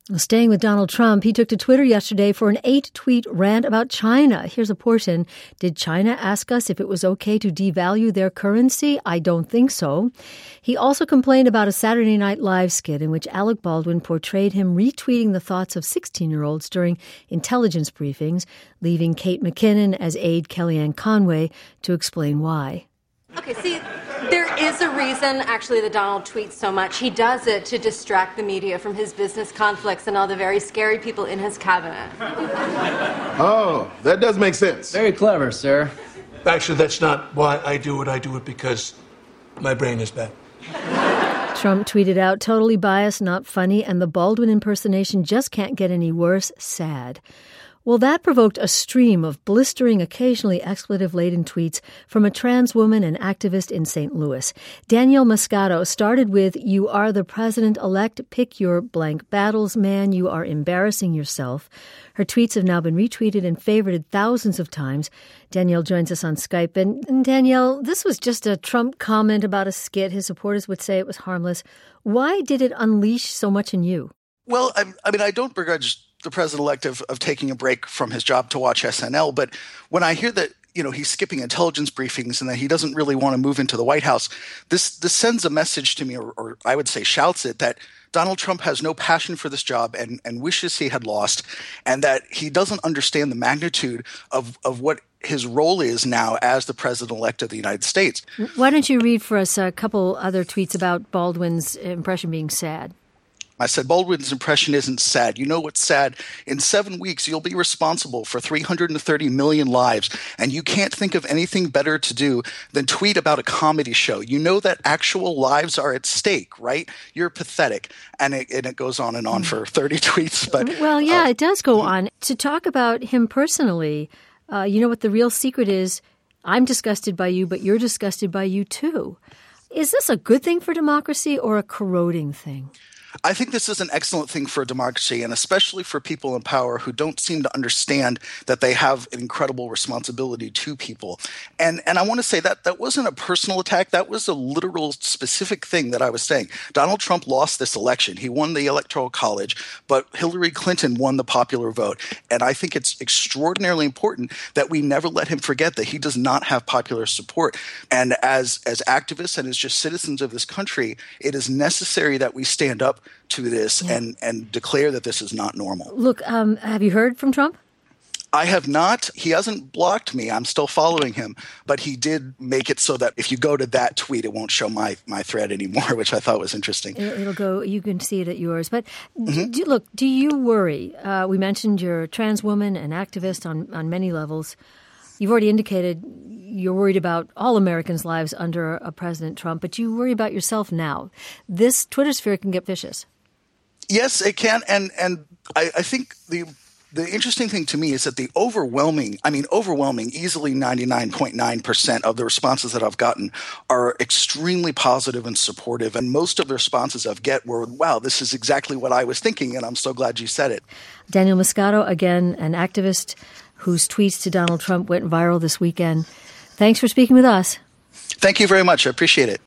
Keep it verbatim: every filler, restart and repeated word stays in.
Staying with Donald Trump, he took to Twitter yesterday for an eight-tweet rant about China. Here's a portion. Did China ask us if it was okay to devalue their currency? I don't think so. He also complained about a Saturday Night Live skit in which Alec Baldwin portrayed him retweeting the thoughts of sixteen-year-olds during intelligence briefings, leaving Kate McKinnon as aide Kellyanne Conway to explain why. Okay, see, there is a reason, actually, that Donald tweets so much. He does it to distract the media from his business conflicts and all the very scary people in his cabinet. Oh, that does make sense. Very clever, sir. Actually, that's not why I do it. I do it because my brain is bad. Trump tweeted out, totally biased, not funny, and the Baldwin impersonation just can't get any worse, sad. Well, that provoked a stream of blistering, occasionally expletive-laden tweets from a trans woman and activist in Saint Louis. Danielle Moscato started with, "You are the president-elect. Pick your blank battles, man. You are embarrassing yourself." Her tweets have now been retweeted and favorited thousands of times. Danielle joins us on Skype. And, and Danielle, this was just a Trump comment about a skit. His supporters would say it was harmless. Why did it unleash so much in you? Well, I, I mean, I don't begrudge the president-elect of, of taking a break from his job to watch S N L. But when I hear that, you know, he's skipping intelligence briefings and that he doesn't really want to move into the White House, this this sends a message to me, or, or I would say shouts it, that Donald Trump has no passion for this job and, and wishes he had lost, and that he doesn't understand the magnitude of, of what his role is now as the president-elect of the United States. Why don't you read for us a couple other tweets about Baldwin's impression being sad? I said, Baldwin's impression isn't sad. You know what's sad? In seven weeks, you'll be responsible for three hundred thirty million lives, and you can't think of anything better to do than tweet about a comedy show. You know that actual lives are at stake, right? You're pathetic. And it, and it goes on and on for thirty tweets. But Well, yeah, uh, it does go on. To talk about him personally, uh, you know what the real secret is? I'm disgusted by you, but you're disgusted by you too. Is this a good thing for democracy or a corroding thing? I think this is an excellent thing for democracy, and especially for people in power who don't seem to understand that they have an incredible responsibility to people. And and I want to say that that wasn't a personal attack. That was a literal specific thing that I was saying. Donald Trump lost this election. He won the Electoral College, but Hillary Clinton won the popular vote. And I think it's extraordinarily important that we never let him forget that he does not have popular support. And as as activists and as just citizens of this country, it is necessary that we stand up to this yeah. and, and declare that this is not normal. Look, um, have you heard from Trump? I have not. He hasn't blocked me. I'm still following him. But he did make it so that if you go to that tweet, it won't show my, my thread anymore, which I thought was interesting. It'll go, you can see it at yours. But mm-hmm. do, look, do you worry? Uh, we mentioned you're a trans woman, an activist on, on many levels. You've already indicated you're worried about all Americans' lives under a President Trump, but you worry about yourself now. This Twitter sphere can get vicious. Yes, it can. And and I, I think the the interesting thing to me is that the overwhelming, I mean, overwhelming, easily ninety-nine point nine percent of the responses that I've gotten are extremely positive and supportive. And most of the responses I've get were, wow, this is exactly what I was thinking, and I'm so glad you said it. Danielle Moscato, again, an activist whose tweets to Donald Trump went viral this weekend. Thanks for speaking with us. Thank you very much. I appreciate it.